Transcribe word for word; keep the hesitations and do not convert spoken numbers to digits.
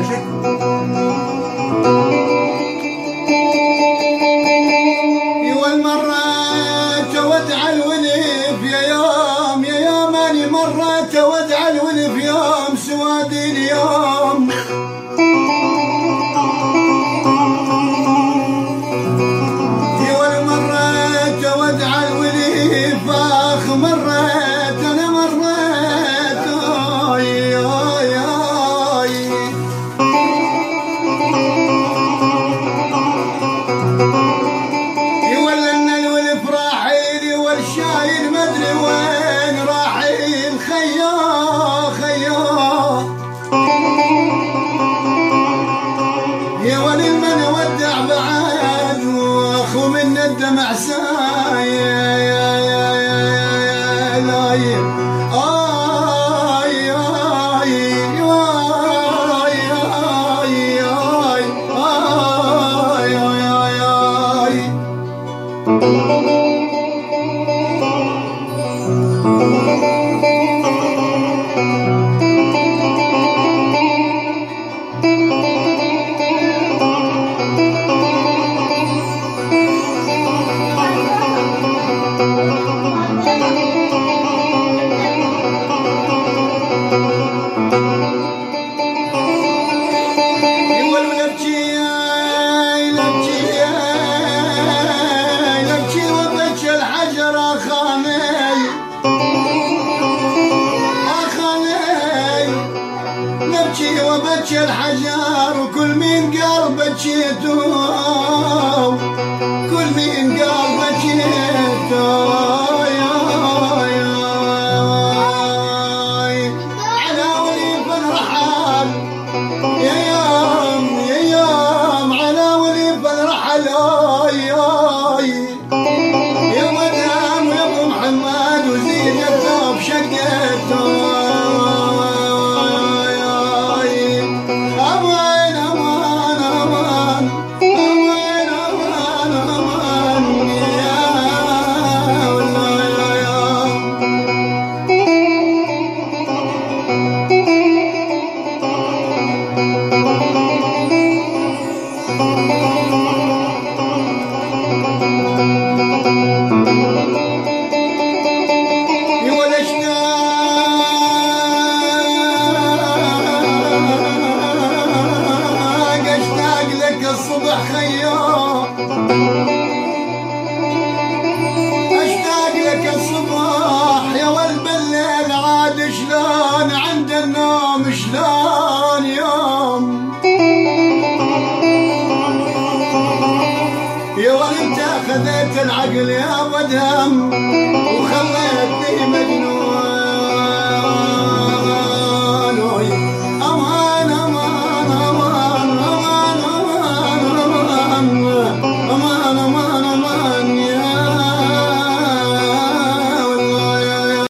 والمرة تودع الولف يا يوم يا يوم اني مرة تودع الولف يوم سوادي اليوم والمرة تودع الولف اخ مرت انا مرت اي اي اي والشايل مدري وين راحيل خيا خيا يا ولي من ودع بعد واخو من الدمع سايل يا يا يا يا لايل اي اي اي اي اي اي وبكي الحجر وكل مين قلب بكيته كل مين قلب بكيته على وليف الرحل يا يوم يا يوم على وليف الرحل يا مدام يا ابو محمد وزين الثوب شقته الصبح خيام اشتاق لك الصبح يا والبالليل عاد شلون عند النوم شلون يوم يا ولد انت خذيت العقل يا بدهم وخليتني مجنون